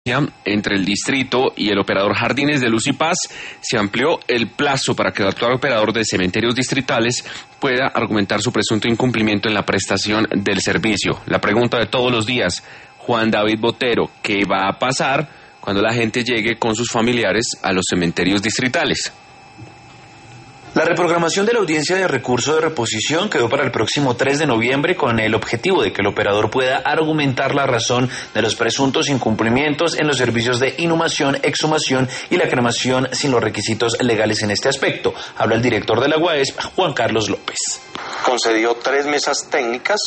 entre el distrito y el operador Jardines de Luz y Paz, se amplió el plazo para que el actual operador de cementerios distritales pueda argumentar su presunto incumplimiento en la prestación del servicio. La pregunta de todos los días, Juan David Botero, ¿qué va a pasar cuando la gente llegue con sus familiares a los cementerios distritales? La reprogramación de la audiencia de recurso de reposición quedó para el próximo 3 de noviembre con el objetivo de que el operador pueda argumentar la razón de los presuntos incumplimientos en los servicios de inhumación, exhumación y la cremación sin los requisitos legales en este aspecto. Habla el director de la UAESP, Juan Carlos López. Concedió 3 mesas técnicas